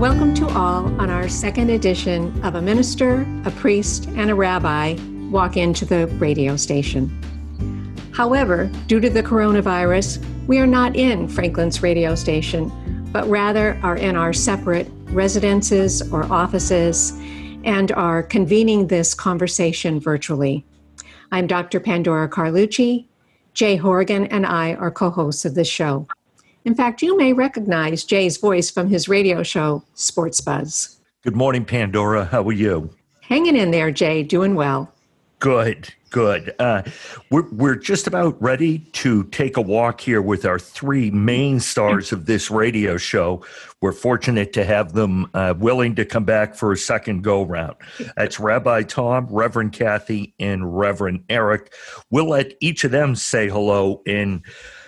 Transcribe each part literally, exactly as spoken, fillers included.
Welcome to all on our second edition of A Minister, a Priest, and a Rabbi Walk Into the Radio Station. However, due to the coronavirus, we are not in Franklin's radio station, but rather are in our separate residences or offices and are convening this conversation virtually. I'm Doctor Pandora Carlucci. Jay Horgan and I are co-hosts of this show. In fact, you may recognize Jay's voice from his radio show, Sports Buzz. Good morning, Pandora. How are you? Hanging in there, Jay. Doing well. Good, good. Uh, we're, we're just about ready to take a walk here with our three main stars of this radio show. We're fortunate to have them uh, willing to come back for a second go-round. That's Rabbi Tom, Reverend Kathy, and Reverend Eric. We'll let each of them say hello and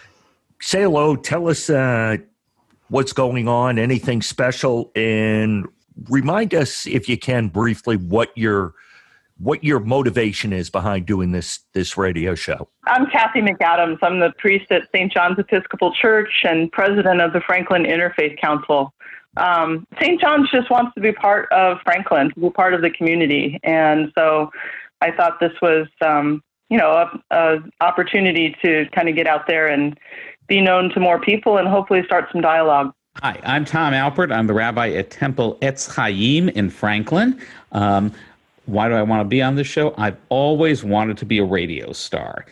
say hello. Tell us uh, what's going on, anything special, and remind us, if you can, briefly what your what your motivation is behind doing this this radio show. I'm Kathy McAdams. I'm the priest at Saint John's Episcopal Church and president of the Franklin Interfaith Council. Um, Saint John's just wants to be part of Franklin, to be part of the community, and so I thought this was, um, you know, a, a opportunity to kind of get out there and be known to more people and hopefully start some dialogue. Hi, I'm Tom Alpert. I'm the rabbi at Temple Etz Chaim in Franklin. Um, why do I want to be on this show? I've always wanted to be a radio star.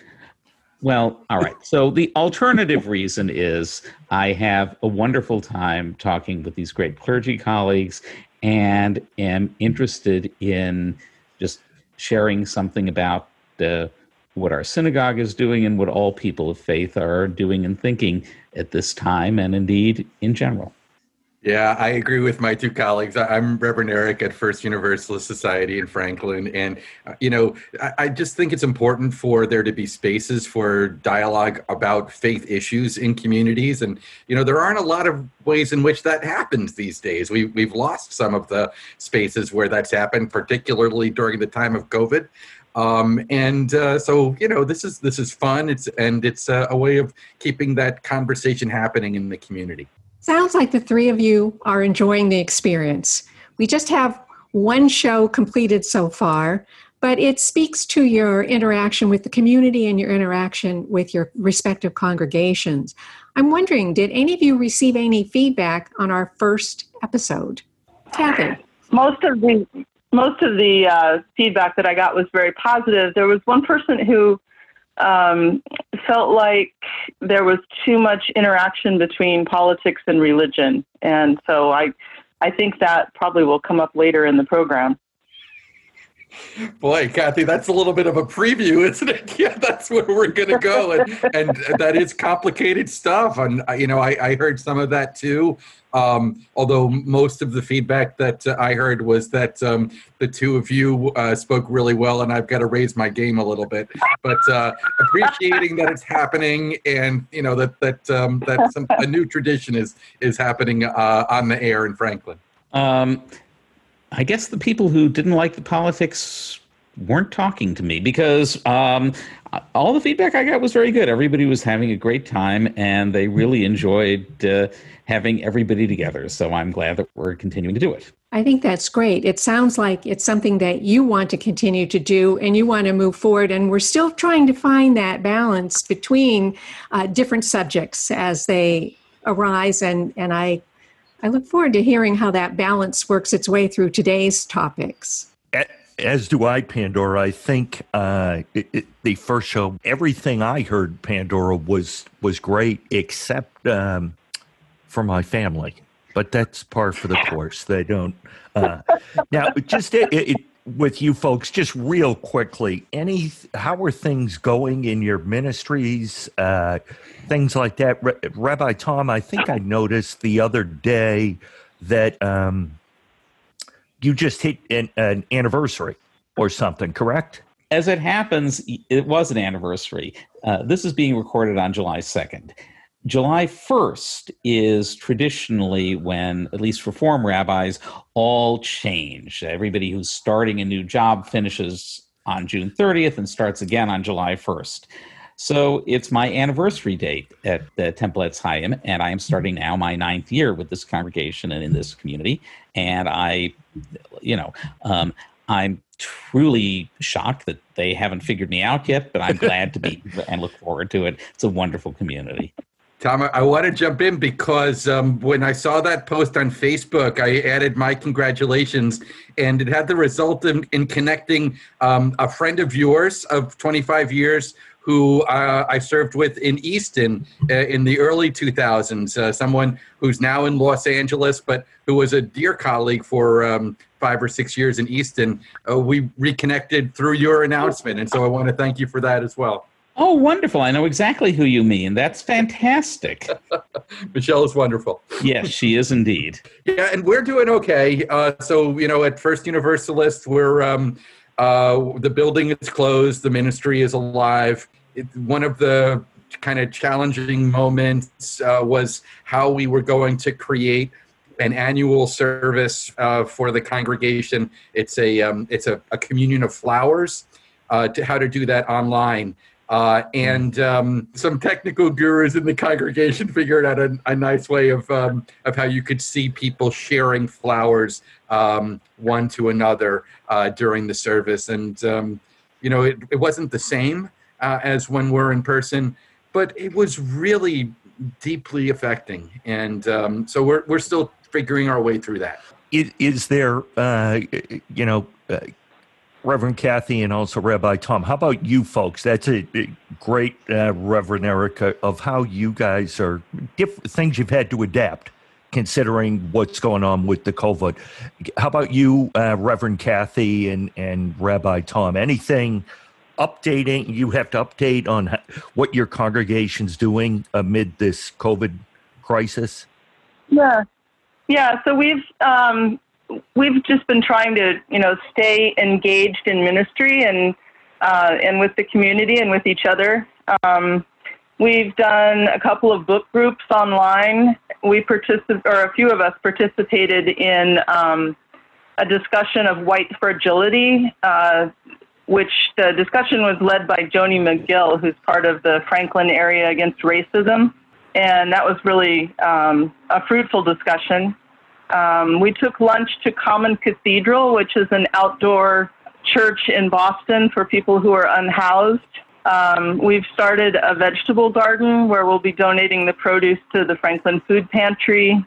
Well, all right. So the alternative reason is I have a wonderful time talking with these great clergy colleagues and am interested in just sharing something about the what our synagogue is doing and what all people of faith are doing and thinking at this time and indeed in general. Yeah, I agree with my two colleagues. I'm Reverend Eric at First Universalist Society in Franklin. And, uh, you know, I, I just think it's important for there to be spaces for dialogue about faith issues in communities. And, you know, there aren't a lot of ways in which that happens these days. We, we've lost some of the spaces where that's happened, particularly during the time of COVID. Um, and uh, so, you know, this is this is fun. It's and it's a, a way of keeping that conversation happening in the community. Sounds like the three of you are enjoying the experience. We just have one show completed so far, but it speaks to your interaction with the community and your interaction with your respective congregations. I'm wondering, did any of you receive any feedback on our first episode? Kathy? Most of the most of the uh, feedback that I got was very positive. There was one person who um, felt like there was too much interaction between politics and religion. And so I, I think that probably will come up later in the program. Boy, Kathy, that's a little bit of a preview, isn't it? Yeah, that's where we're going to go. And, and that is complicated stuff. And, you know, I, I heard some of that too. Um, although most of the feedback that uh, I heard was that um, the two of you uh, spoke really well, and I've got to raise my game a little bit. But uh, appreciating that it's happening, and you know that that um, that some, a new tradition is is happening uh, on the air in Franklin. Um, I guess the people who didn't like the politics weren't talking to me because um, all the feedback I got was very good. Everybody was having a great time, and they really enjoyed uh, having everybody together. So I'm glad that we're continuing to do it. I think that's great. It sounds like it's something that you want to continue to do and you want to move forward. And we're still trying to find that balance between uh, different subjects as they arise. And, and I, I look forward to hearing how that balance works its way through today's topics. As do I, Pandora. I think uh, it, it, the first show, everything I heard, Pandora, was was great, except um, for my family. But that's par for the course. They don't. Uh, now, just it, it, with you folks, just real quickly, any how are things going in your ministries, uh, things like that? Re- Rabbi Tom, I think I noticed the other day that um, you just hit an, an anniversary or something, correct? As it happens, it was an anniversary. Uh, this is being recorded on July second. July first is traditionally when, at least Reform rabbis, all change. Everybody who's starting a new job finishes on June thirtieth and starts again on July first. So it's my anniversary date at the Temple Etz Chaim, and I am starting now my ninth year with this congregation and in this community. And I, you know, um, I'm truly shocked that they haven't figured me out yet, but I'm glad to be here and look forward to it. It's a wonderful community. Tom, I want to jump in because um, when I saw that post on Facebook, I added my congratulations, and it had the result in, in connecting um, a friend of yours of twenty-five years who uh, I served with in Easton uh, in the early two thousands, uh, someone who's now in Los Angeles, but who was a dear colleague for um, five or six years in Easton. Uh, we reconnected through your announcement, and so I want to thank you for that as well. Oh, wonderful. I know exactly who you mean. That's fantastic. Michelle is wonderful. Yes, she is indeed. Yeah, and we're doing okay. Uh, so, you know, at First Universalist, we're um, uh, the building is closed. The ministry is alive. It, one of the kind of challenging moments uh, was how we were going to create an annual service uh, for the congregation. It's a um, it's a, a communion of flowers. Uh, to how to do that online. Uh, and um, some technical gurus in the congregation figured out a, a nice way of um, of how you could see people sharing flowers um, one to another uh, during the service. And, um, you know, it, it wasn't the same uh, as when we're in person, but it was really deeply affecting. And um, so we're we're still figuring our way through that. Is, is there, uh, you know, uh, Reverend Kathy and also Rabbi Tom, how about you folks? That's a great, uh, Reverend Erica, of how you guys are, diff- things you've had to adapt considering what's going on with the COVID. How about you, uh, Reverend Kathy and, and Rabbi Tom? Anything updating, you have to update on what your congregation's doing amid this COVID crisis? Yeah. Yeah, so we've... Um, We've just been trying to, you know, stay engaged in ministry and uh, and with the community and with each other. Um, we've done a couple of book groups online. We particip- or a few of us participated in um, a discussion of white fragility, uh, which the discussion was led by Joni McGill, who's part of the Franklin Area Against Racism, and that was really um, a fruitful discussion. Um, we took lunch to Common Cathedral, which is an outdoor church in Boston for people who are unhoused. Um, we've started a vegetable garden where we'll be donating the produce to the Franklin Food Pantry.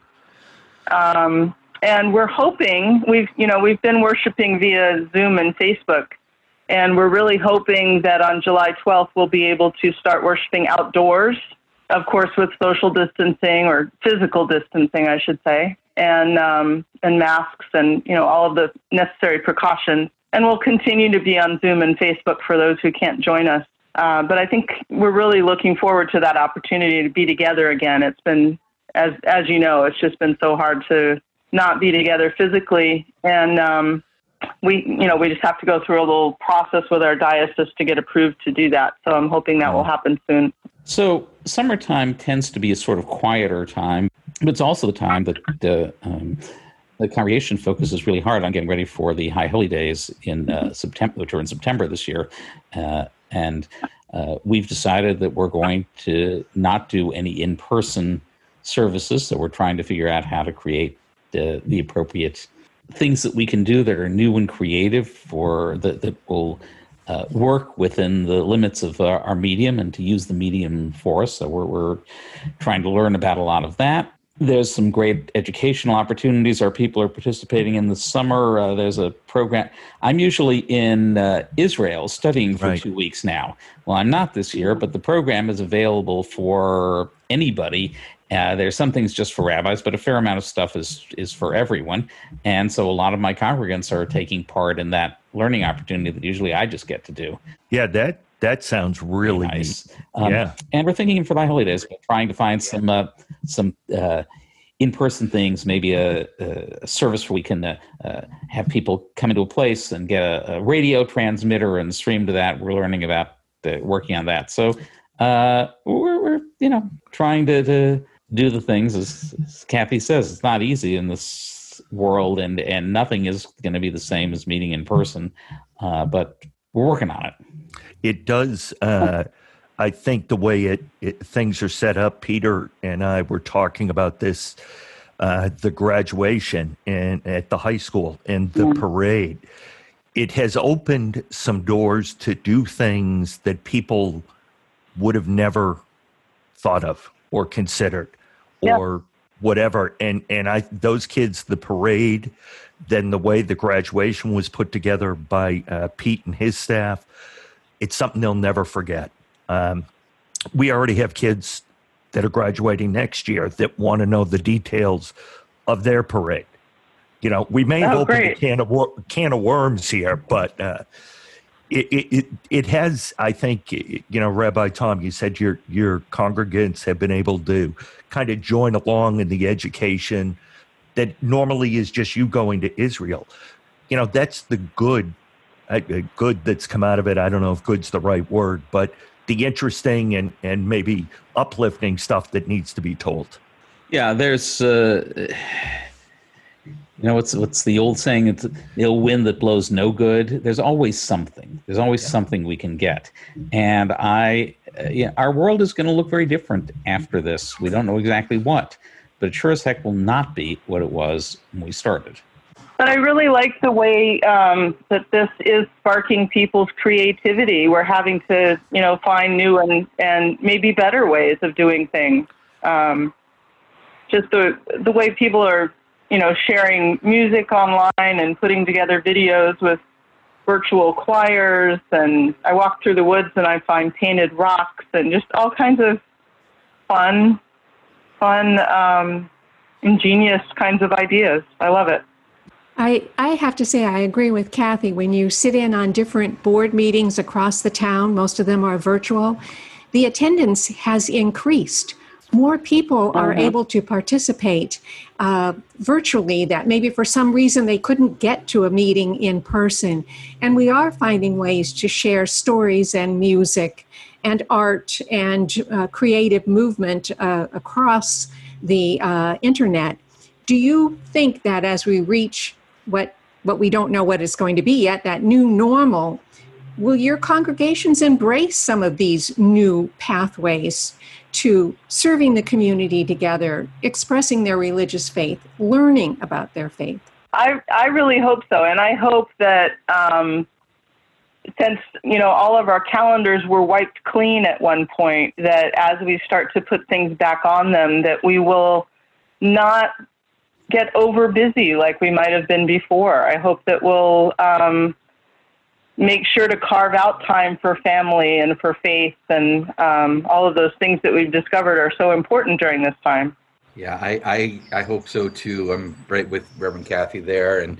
Um, and we're hoping, we've, you know, we've been worshiping via Zoom and Facebook, and we're really hoping that on July twelfth we'll be able to start worshiping outdoors, of course, with social distancing or physical distancing, I should say. and um, and masks and, you know, all of the necessary precautions. And we'll continue to be on Zoom and Facebook for those who can't join us. Uh, but I think we're really looking forward to that opportunity to be together again. It's been, as as you know, it's just been so hard to not be together physically. And um, we, you know, we just have to go through a little process with our diocese to get approved to do that. So I'm hoping that will happen soon. So summertime tends to be a sort of quieter time, but it's also the time that the um, the congregation focuses really hard on getting ready for the High Holy Days in uh, September, which are in September this year, uh, and uh, we've decided that we're going to not do any in-person services. So we're trying to figure out how to create the the appropriate things that we can do that are new and creative for that that will. Uh, work within the limits of uh, our medium and to use the medium for us. So we're, we're trying to learn about a lot of that. There's some great educational opportunities our people are participating in this summer. Uh, there's a program. I'm usually in uh, Israel studying for right. two weeks now. Well, I'm not this year, but the program is available for anybody. Uh, there's some things just for rabbis, but a fair amount of stuff is is for everyone. And so a lot of my congregants are taking part in that learning opportunity that usually I just get to do. Yeah, that that sounds really nice. Neat. Um, yeah. And we're thinking for the High Holy Days, trying to find some uh, some uh, in-person things, maybe a, a service where we can uh, uh, have people come into a place and get a, a radio transmitter and stream to that. We're learning about the, working on that. So uh, we're, we're, you know, trying to, to do the things, as, as Kathy says, it's not easy in this world, and, and nothing is going to be the same as meeting in person, uh, but we're working on it. It does. Uh, I think the way it, it things are set up, Peter and I were talking about this, uh, the graduation and at the high school and the Yeah. parade. It has opened some doors to do things that people would have never thought of or considered Yeah. or whatever. And and I those kids, the parade, then the way the graduation was put together by uh, Pete and his staff, it's something they'll never forget. Um, we already have kids that are graduating next year that want to know the details of their parade. You know, we may have Oh, opened great. a can of wor- can of worms here, but uh, it, it it it has. I think, you know, Rabbi Tom, you said your your congregants have been able to kind of join along in the education that normally is just you going to Israel. You know, that's the good, uh, good that's come out of it. I don't know if good's the right word, but the interesting and and maybe uplifting stuff that needs to be told. Yeah, there's, uh, you know, what's what's the old saying? It's the ill wind that blows no good. There's always something. There's always something we can get. And I, uh, yeah, our world is going to look very different after this. We don't know exactly what, but it sure as heck will not be what it was when we started. But I really like the way um, that this is sparking people's creativity. We're having to, you know, find new and, and maybe better ways of doing things. Um, just the the way people are, you know, sharing music online and putting together videos with virtual choirs. And I walk through the woods and I find painted rocks and just all kinds of fun, fun, um, ingenious kinds of ideas. I love it. I, I have to say, I agree with Kathy. When you sit in on different board meetings across the town, most of them are virtual, the attendance has increased. More people are Mhm. able to participate uh, virtually that maybe for some reason they couldn't get to a meeting in person. And we are finding ways to share stories and music and art and uh, creative movement uh, across the uh, internet. Do you think that as we reach what what we don't know what it's going to be yet, that new normal, will your congregations embrace some of these new pathways to serving the community together, expressing their religious faith, learning about their faith? I, I really hope so. And I hope that um, since, you know, all of our calendars were wiped clean at one point, that as we start to put things back on them, that we will not get over busy like we might have been before. I hope that we'll um, make sure to carve out time for family and for faith and um, all of those things that we've discovered are so important during this time. Yeah, I, I, I hope so too. I'm right with Reverend Kathy there. And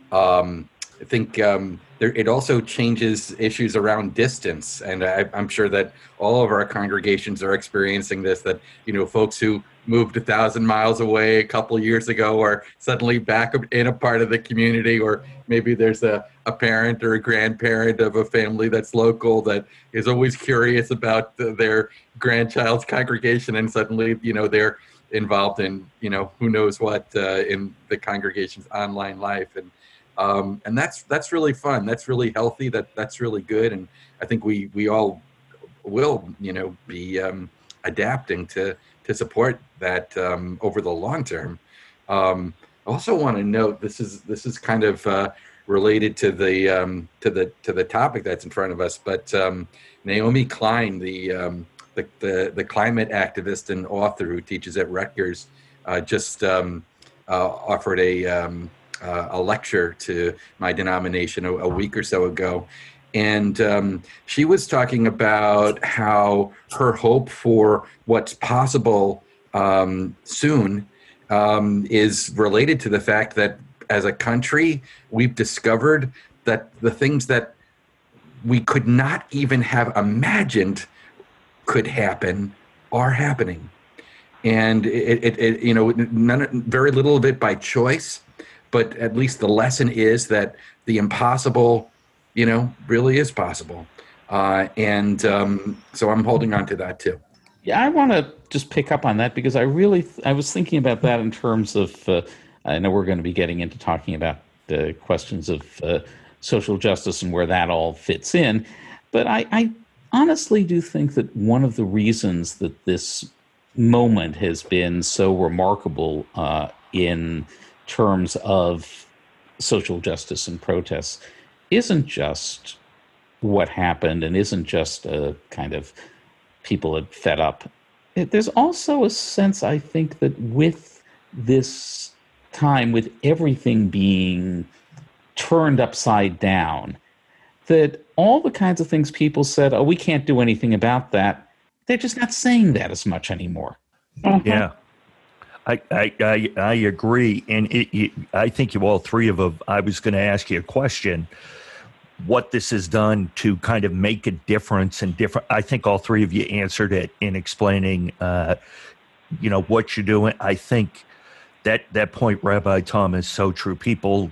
um, I think um, there, it also changes issues around distance. And I, I'm sure that all of our congregations are experiencing this, that, you know, folks who moved a thousand miles away a couple of years ago are suddenly back in a part of the community, or maybe there's a, a parent or a grandparent of a family that's local that is always curious about the, their grandchild's congregation, and suddenly, you know, they're involved in, you know, who knows what uh, in the congregation's online life. And um, and that's that's really fun. That's really healthy. That that's really good. And I think we we all will, you know, be um, adapting to to support that um, over the long term. Um, I also want to note this is this is kind of uh, related to the um, to the to the topic that's in front of us. But um, Naomi Klein, the, um, the the the climate activist and author who teaches at Rutgers, uh, just um, uh, offered a um, uh, a lecture to my denomination a, a week or so ago. And um, she was talking about how her hope for what's possible um, soon um, is related to the fact that as a country, we've discovered that the things that we could not even have imagined could happen are happening. And it, it, it you know, none, very little of it by choice, but at least the lesson is that the impossible, you know, really is possible. Uh, and um, so I'm holding on to that too. Yeah, I want to just pick up on that because I really, th- I was thinking about that in terms of, uh, I know we're going to be getting into talking about the questions of uh, social justice and where that all fits in, but I, I, honestly do think that one of the reasons that this moment has been so remarkable uh, in terms of social justice and protests isn't just what happened and isn't just a kind of people had fed up. It, there's also a sense, I think, that with this time, with everything being turned upside down, that all the kinds of things people said, oh, we can't do anything about that, they're just not saying that as much anymore. Mm-hmm. Yeah. I, I, I, I agree. And it, it, I think you all three of them, I was going to ask you a question, what this has done to kind of make a difference and different. I think all three of you answered it in explaining, uh, you know, what you're doing. I think that, that point, Rabbi Tom, is so true. People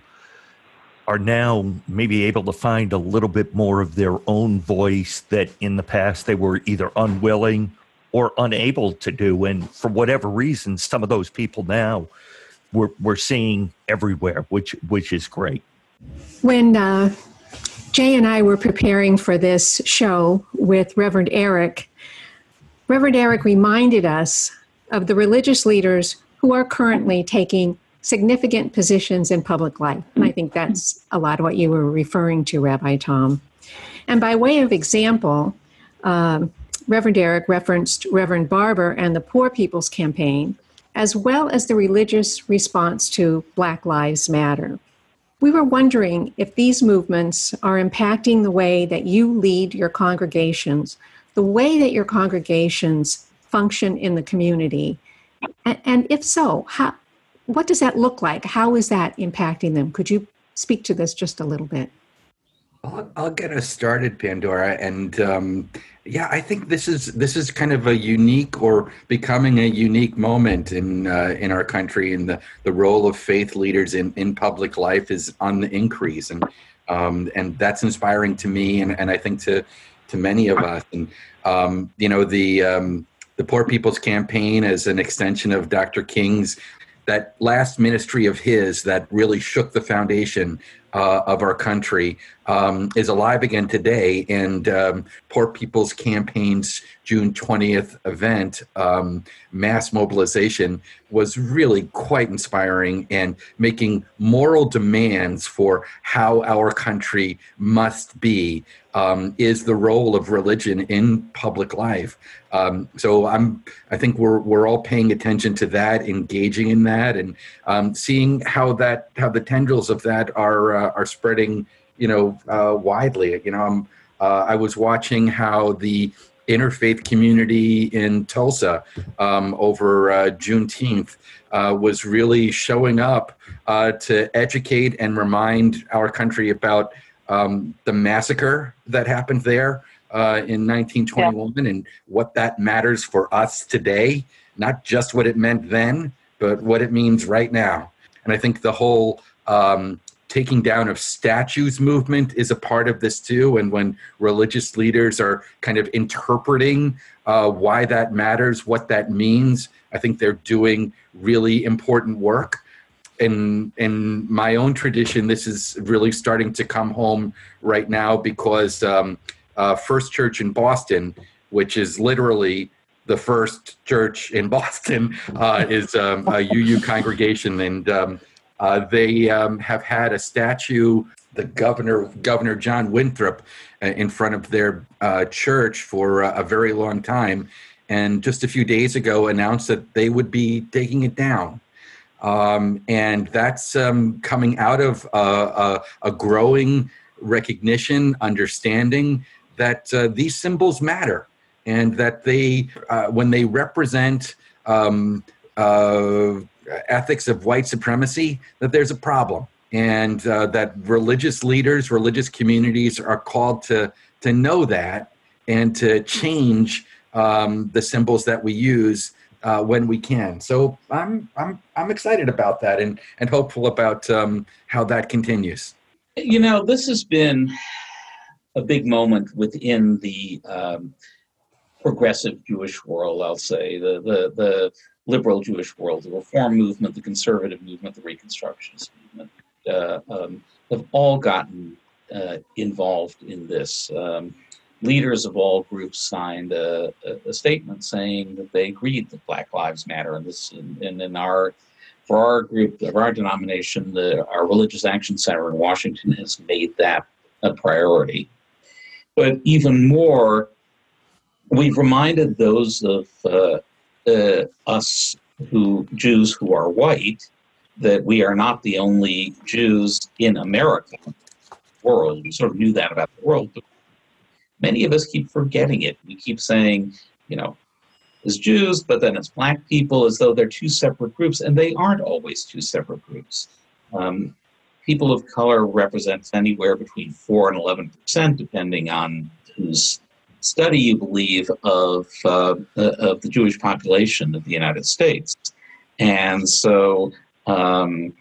are now maybe able to find a little bit more of their own voice that in the past they were either unwilling or unable to do. And for whatever reason, some of those people now we're, we're seeing everywhere, which, which is great. When uh, Jay and I were preparing for this show with Reverend Eric, Reverend Eric reminded us of the religious leaders who are currently taking significant positions in public life. And I think that's a lot of what you were referring to, Rabbi Tom. And by way of example, um, Reverend Eric referenced Reverend Barber and the Poor People's Campaign, as well as the religious response to Black Lives Matter. We were wondering if these movements are impacting the way that you lead your congregations, the way that your congregations function in the community, and, and if so, how, what does that look like? How is that impacting them? Could you speak to this just a little bit? I'll, I'll get us started, Pandora, and um, yeah, I think this is this is kind of a unique or becoming a unique moment in uh, in our country, and the, the role of faith leaders in, in public life is on the increase, and um, and that's inspiring to me, and, and I think to to many of us, and um, you know the um, the Poor People's Campaign as an extension of Doctor King's. That last ministry of his that really shook the foundation uh, of our country um, is alive again today. And um, Poor People's Campaign's June twentieth event, um, mass mobilization, was really quite inspiring and making moral demands for how our country must be, um, is the role of religion in public life. Um, so I'm, I think we're we're all paying attention to that, engaging in that, and um, seeing how that how the tendrils of that are uh, are spreading, you know, uh, widely. You know, I'm, uh, I was watching how the interfaith community in Tulsa um, over uh, Juneteenth uh, was really showing up uh, to educate and remind our country about um, the massacre that happened there. Uh, in nineteen twenty-one, yeah. And what that matters for us today, not just what it meant then, but what it means right now. And I think the whole um, taking down of statues movement is a part of this too. And when religious leaders are kind of interpreting uh, why that matters, what that means, I think they're doing really important work. In, in my own tradition, this is really starting to come home right now because um, Uh, First Church in Boston, which is literally the first church in Boston, uh, is um, a U U congregation, and um, uh, they um, have had a statue, the governor, Governor John Winthrop, uh, in front of their uh, church for uh, a very long time, and just a few days ago announced that they would be taking it down. Um, and that's um, coming out of uh, a, a growing recognition, understanding that uh, these symbols matter, and that they, uh, when they represent um, uh, ethics of white supremacy, that there's a problem, and uh, that religious leaders, religious communities are called to to know that and to change um, the symbols that we use uh, when we can. So I'm I'm I'm excited about that, and and hopeful about um, how that continues. You know, this has been a big moment within the um, progressive Jewish world, I'll say, the, the the liberal Jewish world, the Reform movement, the conservative movement, the Reconstructionist movement, uh, um, have all gotten uh, involved in this. Um, leaders of all groups signed a, a, a statement saying that they agreed that Black Lives Matter. And this, and in our, for our group, of our denomination, the, our Religious Action Center in Washington has made that a priority. But even more, we've reminded those of uh, uh, us who Jews who are white that we are not the only Jews in America. World. We sort of knew that about the world, but many of us keep forgetting it. We keep saying, you know, it's Jews, but then it's Black people, as though they're two separate groups, and they aren't always two separate groups. Um, people of color represent anywhere between four and eleven percent, depending on whose study you believe, of uh, of the Jewish population of the United States, and so. Um,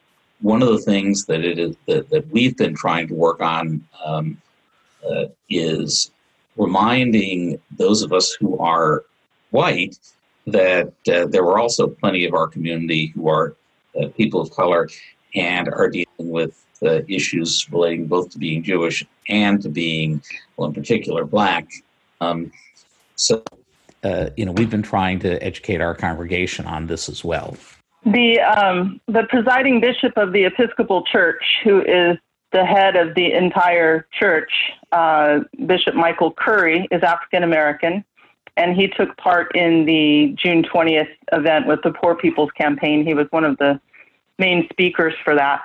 One of the things that it is that, that we've been trying to work on um, uh, is reminding those of us who are white that uh, there were also plenty of our community who are uh, people of color and are dealing with uh, issues relating both to being Jewish and to being, well, in particular, Black. Um, so, uh, you know, we've been trying to educate our congregation on this as well. The um, the presiding bishop of the Episcopal Church, who is the head of the entire church, uh, Bishop Michael Curry, is African American, and he took part in the June twentieth event with the Poor People's Campaign. He was one of the main speakers for that.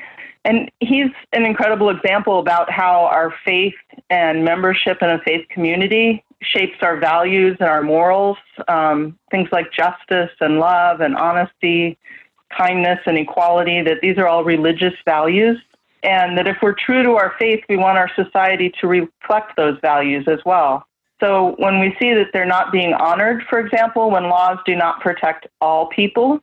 And he's an incredible example about how our faith and membership in a faith community shapes our values and our morals, um, things like justice and love and honesty, kindness and equality, that these are all religious values. And that if we're true to our faith, we want our society to reflect those values as well. So when we see that they're not being honored, for example, when laws do not protect all people,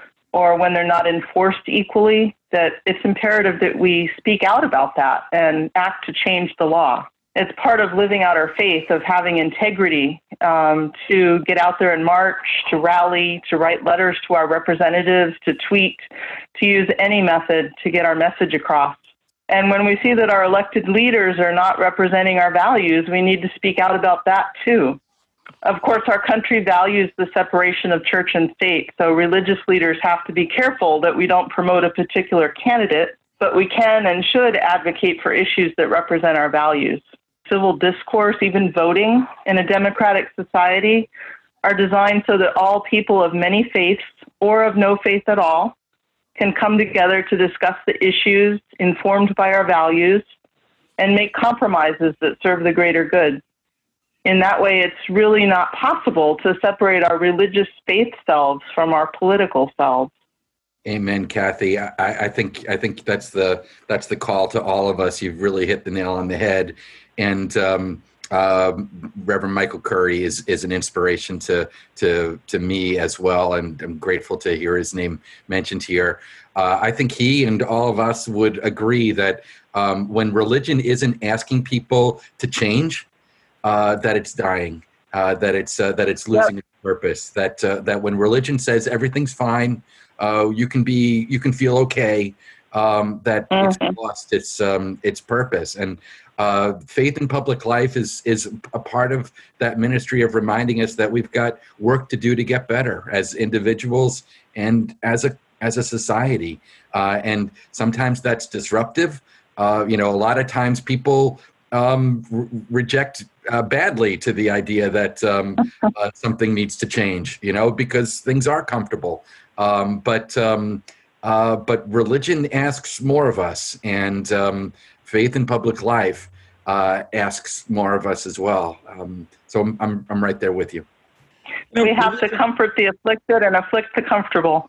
or when they're not enforced equally, that it's imperative that we speak out about that and act to change the law. It's part of living out our faith, of having integrity, um, to get out there and march, to rally, to write letters to our representatives, to tweet, to use any method to get our message across. And when we see that our elected leaders are not representing our values, we need to speak out about that too. Of course, our country values the separation of church and state, so religious leaders have to be careful that we don't promote a particular candidate, but we can and should advocate for issues that represent our values. Civil discourse, even voting in a democratic society, are designed so that all people of many faiths or of no faith at all can come together to discuss the issues informed by our values and make compromises that serve the greater good. In that way, it's really not possible to separate our religious faith selves from our political selves. Amen, Kathy. I, I think I think that's the that's the call to all of us. You've really hit the nail on the head. And um, uh, Reverend Michael Curry is is an inspiration to to to me as well, and I'm grateful to hear his name mentioned here. Uh, I think he and all of us would agree that um, when religion isn't asking people to change, uh, that it's dying, uh, that it's uh, that it's losing its purpose. That uh, that when religion says everything's fine, uh, you can be you can feel okay, um, that mm-hmm. it's lost its um, its purpose. And Uh, faith in public life is is a part of that ministry of reminding us that we've got work to do to get better as individuals and as a as a society. Uh, and sometimes that's disruptive. Uh, you know, a lot of times people um, re- reject uh, badly to the idea that um, uh, something needs to change, you know, because things are comfortable. Um, but um, uh, but religion asks more of us, and um, faith in public life uh, asks more of us as well. Um, so I'm, I'm I'm right there with you. We have to comfort the afflicted and afflict the comfortable.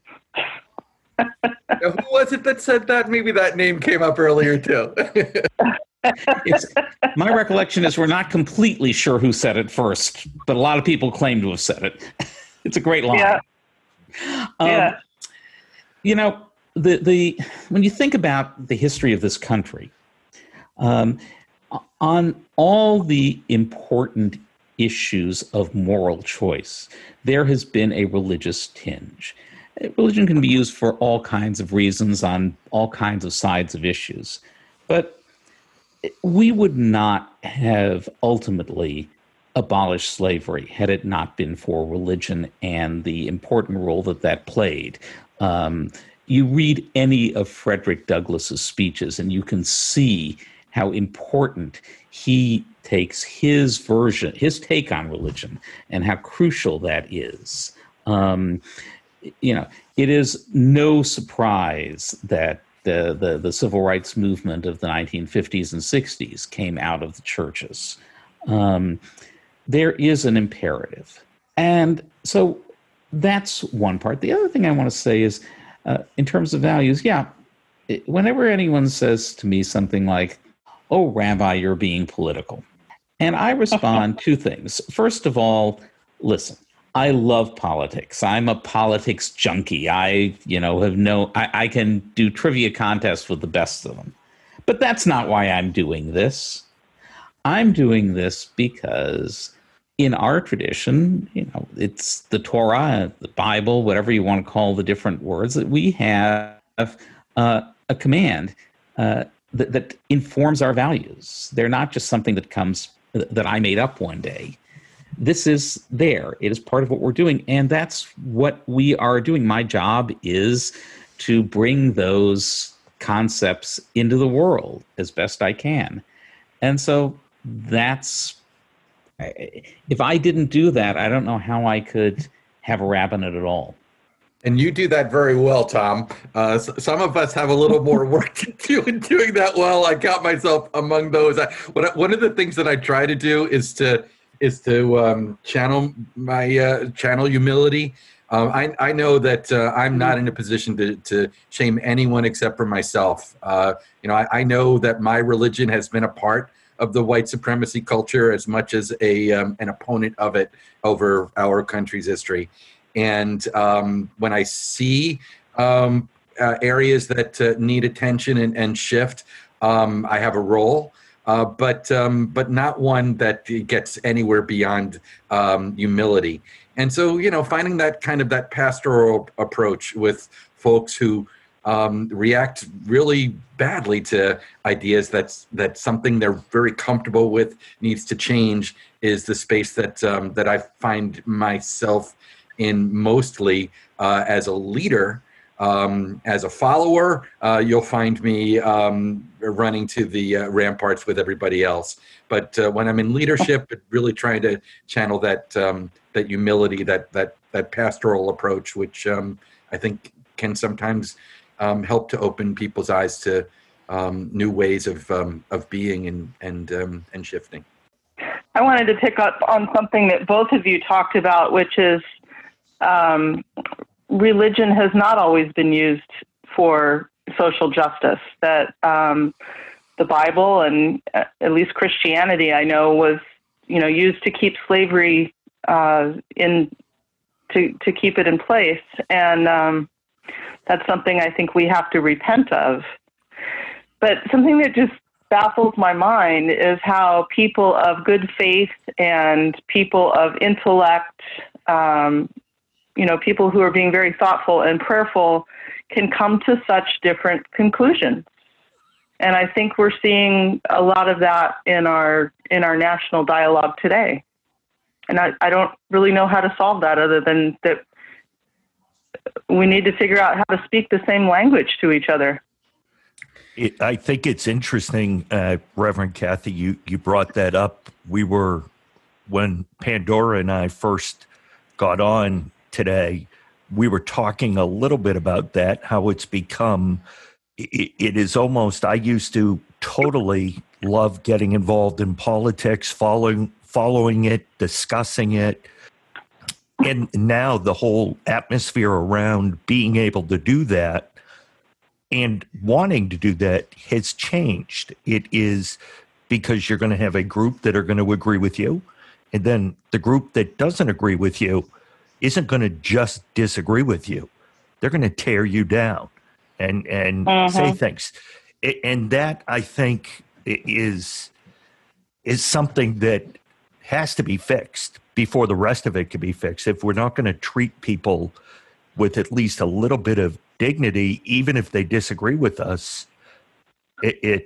Who was it that said that? Maybe that name came up earlier too. It's, my recollection is we're not completely sure who said it first, but a lot of people claim to have said it. It's a great line. Yeah. Um, yeah. You know, the the when you think about the history of this country, um, on all the important issues of moral choice, there has been a religious tinge. Religion can be used for all kinds of reasons on all kinds of sides of issues. But we would not have ultimately abolished slavery had it not been for religion and the important role that that played. Um, you read any of Frederick Douglass's speeches, and you can see how important he takes his version, his take on religion, and how crucial that is. Um, you know, it is no surprise that the, the, the civil rights movement of the nineteen fifties and sixties came out of the churches. Um, there is an imperative. And so that's one part. The other thing I want to say is, uh, in terms of values, yeah, it, whenever anyone says to me something like, "Oh, Rabbi, you're being political," and I respond two things. First of all, listen, I love politics. I'm a politics junkie. I, you know, have no, I, I can do trivia contests with the best of them. But that's not why I'm doing this. I'm doing this because in our tradition, you know, it's the Torah, the Bible, whatever you want to call the different words, that we have uh, a command uh, that, that informs our values. They're not just something that comes, that I made up one day. This is there. It is part of what we're doing. And that's what we are doing. My job is to bring those concepts into the world as best I can. And so that's, if I didn't do that, I don't know how I could have a rabbinate at all. And you do that very well, Tom. Uh, some of us have a little more work to do in doing that well. I count myself among those. I, one of the things that I try to do is to is to um, channel my uh, channel humility. Um, I, I know that uh, I'm not in a position to, to shame anyone except for myself. Uh, you know, I, I know that my religion has been a part of the white supremacy culture as much as a um, an opponent of it over our country's history. And um, when I see um, uh, areas that uh, need attention and, and shift, um, I have a role. Uh, but um, but not one that gets anywhere beyond um, humility. And so, you know, finding that kind of that pastoral approach with folks who um, react really badly to ideas that's that something they're very comfortable with needs to change is the space that um, that I find myself in mostly uh, as a leader. Um, as a follower, uh, you'll find me um, running to the uh, ramparts with everybody else. But uh, when I'm in leadership, really trying to channel that um, that humility, that that that pastoral approach, which um, I think can sometimes um, help to open people's eyes to um, new ways of um, of being and and um, and shifting. I wanted to pick up on something that both of you talked about, which is Um, religion has not always been used for social justice. That um, the Bible and uh, at least Christianity, I know, was you know used to keep slavery uh, in to to keep it in place, and um, that's something I think we have to repent of. But something that just baffles my mind is how people of good faith and people of intellect, um, you know, people who are being very thoughtful and prayerful can come to such different conclusions. And I think we're seeing a lot of that in our in our national dialogue today. And I, I don't really know how to solve that other than that we need to figure out how to speak the same language to each other. It, I think it's interesting, uh, Reverend Kathy, you, you brought that up. We were, when Pandora and I first got on today, we were talking a little bit about that, how it's become, it, it is almost, I used to totally love getting involved in politics, following, following it, discussing it. And now the whole atmosphere around being able to do that and wanting to do that has changed. It is because you're going to have a group that are going to agree with you, and then the group that doesn't agree with you isn't going to just disagree with you. They're going to tear you down and, and uh-huh. say things. And that, I think, is, is something that has to be fixed before the rest of it can be fixed. If we're not going to treat people with at least a little bit of dignity, even if they disagree with us, it, it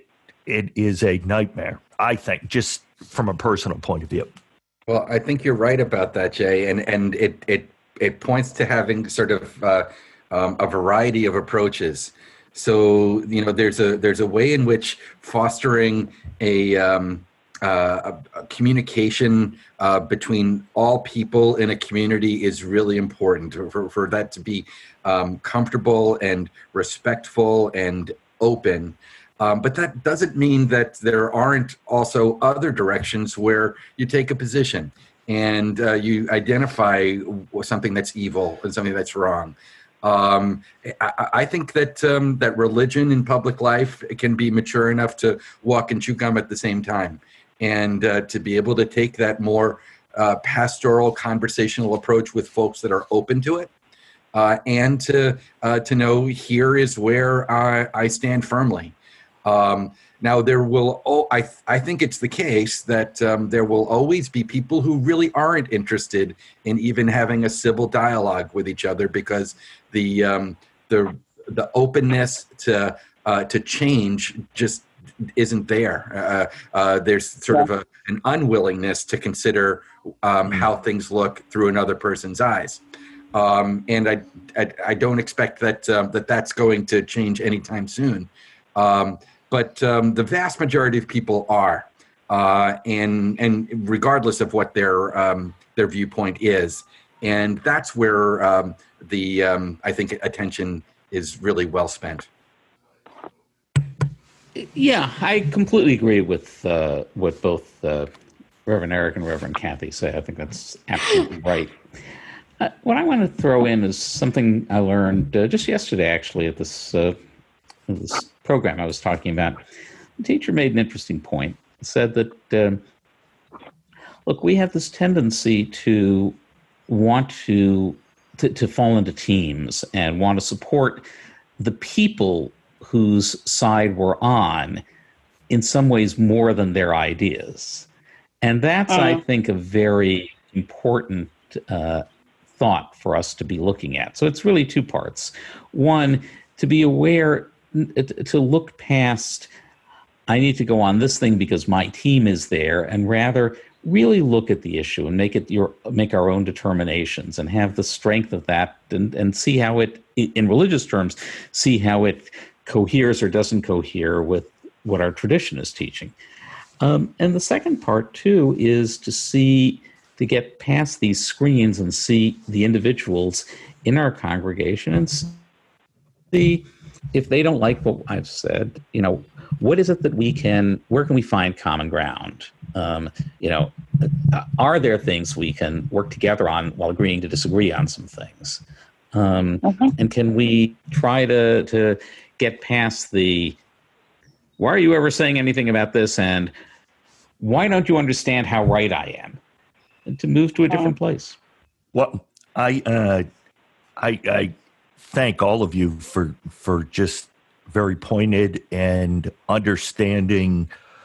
it is a nightmare, I think, just from a personal point of view. Well, I think you're right about that, Jay, and and it it it points to having sort of uh, um, a variety of approaches. So you know, there's a there's a way in which fostering a um, uh, a, a communication uh, between all people in a community is really important for for that to be um, comfortable and respectful and open. Um, but that doesn't mean that there aren't also other directions where you take a position and uh, you identify something that's evil and something that's wrong. Um, I, I think that um, that religion in public life can be mature enough to walk and chew gum at the same time, and uh, to be able to take that more uh, pastoral, conversational approach with folks that are open to it, uh, and to uh, to know here is where I, I stand firmly. Um, now there will, oh, I, th- I think it's the case that um, there will always be people who really aren't interested in even having a civil dialogue with each other, because the um, the the openness to uh, to change just isn't there. Uh, uh, there's sort yeah. of a, an unwillingness to consider um, how things look through another person's eyes, um, and I, I I don't expect that um, that that's going to change anytime soon. Um, but um, the vast majority of people are, uh, and and regardless of what their um, their viewpoint is, and that's where um, the um, I think attention is really well spent. Yeah, I completely agree with uh, what both uh, Reverend Eric and Reverend Kathy say. I think that's absolutely right. Uh, what I want to throw in is something I learned uh, just yesterday, actually, at this. Uh, this program I was talking about. The teacher made an interesting point. Said that, um, look, we have this tendency to want to, to to fall into teams and want to support the people whose side we're on in some ways more than their ideas. And that's, uh, I think, a very important uh, thought for us to be looking at. So it's really two parts. One, to be aware, to look past, I need to go on this thing because my team is there, and rather really look at the issue and make it your make our own determinations and have the strength of that, and, and see how it, in religious terms, see how it coheres or doesn't cohere with what our tradition is teaching. Um, and the second part, too, is to see, to get past these screens and see the individuals in our congregation and see, if they don't like what I've said, you know, what is it that we can, where can we find common ground? Um, you know, are there things we can work together on while agreeing to disagree on some things? Um, mm-hmm. And can we try to to get past the, why are you ever saying anything about this? And why don't you understand how right I am? And to move to a different place. Well, I, uh, I, I, thank all of you for for just very pointed and understanding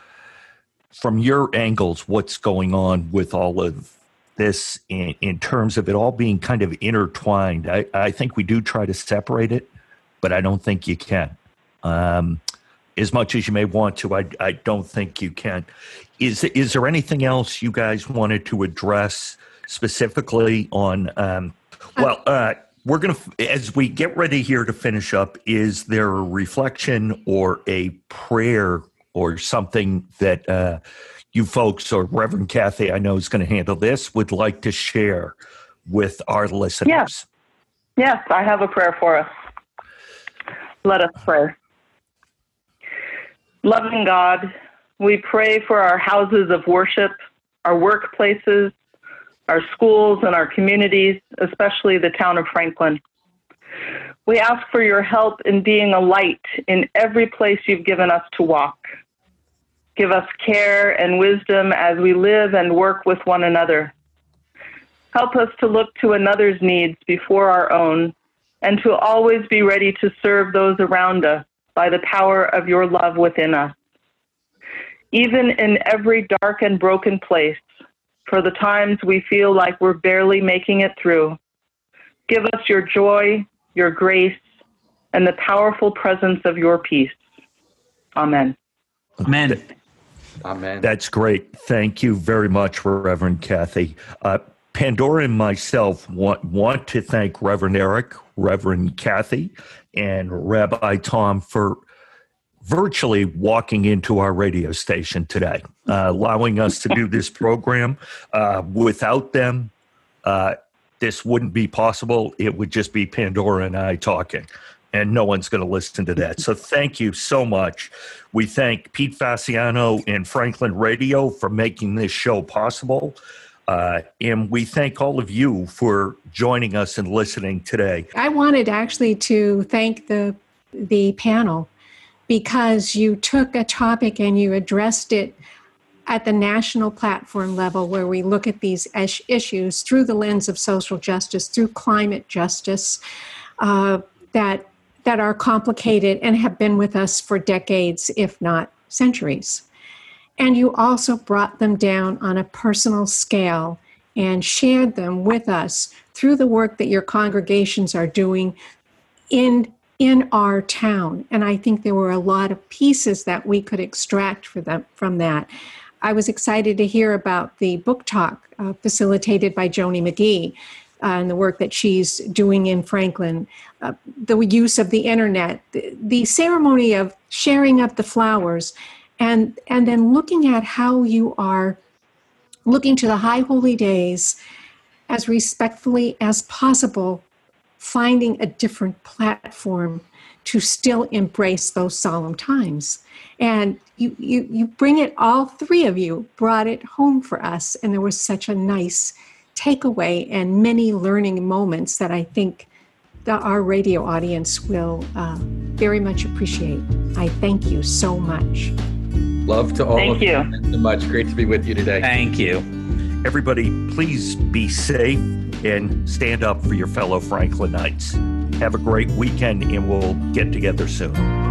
from your angles what's going on with all of this in, in terms of it all being kind of intertwined. I, I think we do try to separate it, but I don't think you can. Um, as much as you may want to, I, I don't think you can. Is, is there anything else you guys wanted to address specifically on, um, well, uh, we're going to, as we get ready here to finish up, is there a reflection or a prayer or something that uh, you folks, or Reverend Kathy, I know is going to handle this, would like to share with our listeners? Yes, yes, I have a prayer for us. Let us pray. Loving God, we pray for our houses of worship, our workplaces, our schools, and our communities, especially the town of Franklin. We ask for your help in being a light in every place you've given us to walk. Give us care and wisdom as we live and work with one another. Help us to look to another's needs before our own, and to always be ready to serve those around us by the power of your love within us. Even in every dark and broken place, for the times we feel like we're barely making it through, give us your joy, your grace, and the powerful presence of your peace. Amen. Amen. Amen. That's great. Thank you very much, Reverend Kathy. Uh, Pandora and myself want, want to thank Reverend Eric, Reverend Kathy, and Rabbi Tom for virtually walking into our radio station today, uh, allowing us to do this program. Uh, without them, uh, this wouldn't be possible. It would just be Pandora and I talking, and no one's going to listen to that. So thank you so much. We thank Pete Fasciano and Franklin Radio for making this show possible. Uh, and we thank all of you for joining us and listening today. I wanted actually to thank the the panel because you took a topic and you addressed it at the national platform level where we look at these issues through the lens of social justice, through climate justice, uh, that that are complicated and have been with us for decades, if not centuries. And you also brought them down on a personal scale and shared them with us through the work that your congregations are doing in, in our town. And I think there were a lot of pieces that we could extract for them, from that. I was excited to hear about the book talk uh, facilitated by Joni McGee uh, and the work that she's doing in Franklin, uh, the use of the internet, the, the ceremony of sharing of the flowers, And and then looking at how you are looking to the high holy days as respectfully as possible, finding a different platform to still embrace those solemn times. And you, you, you bring it, all three of you brought it home for us. And there was such a nice takeaway and many learning moments that I think that our radio audience will uh, very much appreciate. I thank you so much. Love to all Thank of you. you. Thanks so much. Great to be with you today. Thank you. Everybody, please be safe and stand up for your fellow Franklinites. Have a great weekend, and we'll get together soon.